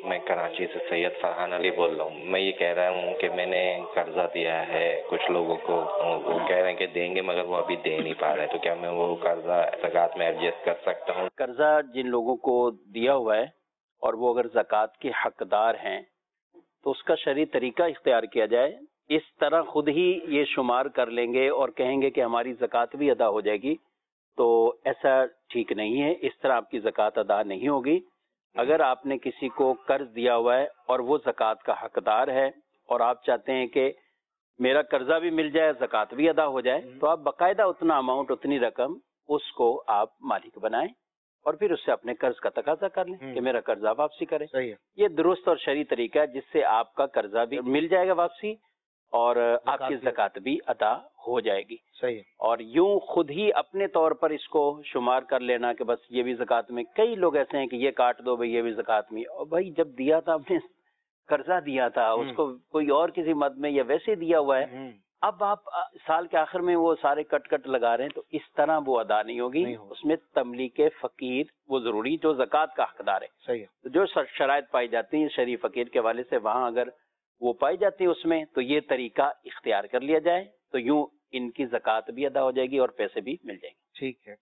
मैं कराची से सैयद फरहान अली बोल रहा हूँ। मैं ये कह रहा हूँ कि मैंने कर्जा दिया है कुछ लोगों को, वो कह रहे हैं कि देंगे मगर वो अभी दे नहीं पा रहे, तो क्या मैं वो कर्जा ज़कात में एडजस्ट कर सकता हूँ? कर्जा जिन लोगों को दिया हुआ है और वो अगर ज़कात के हकदार हैं तो उसका शरई तरीका इख्तियार किया जाए। इस तरह खुद ही ये शुमार कर लेंगे और कहेंगे कि हमारी ज़कात भी अदा हो जाएगी, तो ऐसा ठीक नहीं है। इस तरह आपकी ज़कात अदा नहीं होगी। अगर आपने किसी को कर्ज दिया हुआ है और वो ज़कात का हकदार है और आप चाहते हैं कि मेरा कर्जा भी मिल जाए, ज़कात भी अदा हो जाए, तो आप बाकायदा उतना अमाउंट, उतनी रकम उसको आप मालिक बनाएं और फिर उससे अपने कर्ज का तकाजा कर लें कि मेरा कर्जा वापसी करें। सही है। ये दुरुस्त और शरई तरीका है जिससे आपका कर्जा भी मिल जाएगा वापसी और आपकी ज़कात भी अदा हो जाएगी। सही है। और यूं खुद ही अपने तौर पर इसको शुमार कर लेना कि बस ये भी ज़कात में, कई लोग ऐसे हैं कि ये काट दो भाई, ये भी ज़कात में। और भाई जब दिया था आपने, कर्जा दिया था, उसको कोई और किसी मद में या वैसे दिया हुआ है, अब आप साल के आखिर में वो सारे कट लगा रहे हैं, तो इस तरह वो अदा नहीं होगी। उसमें तमलीक फकीर वो जरूरी जो ज़कात का हकदार है। सही है। तो जो शराइत पाई जाती हैं शरीफ फकीर के हवाले से, वहां अगर वो पाई जाती है उसमें, तो ये तरीका इख्तियार कर लिया जाए, तो यूं इनकी ज़कात भी अदा हो जाएगी और पैसे भी मिल जाएंगे। ठीक है।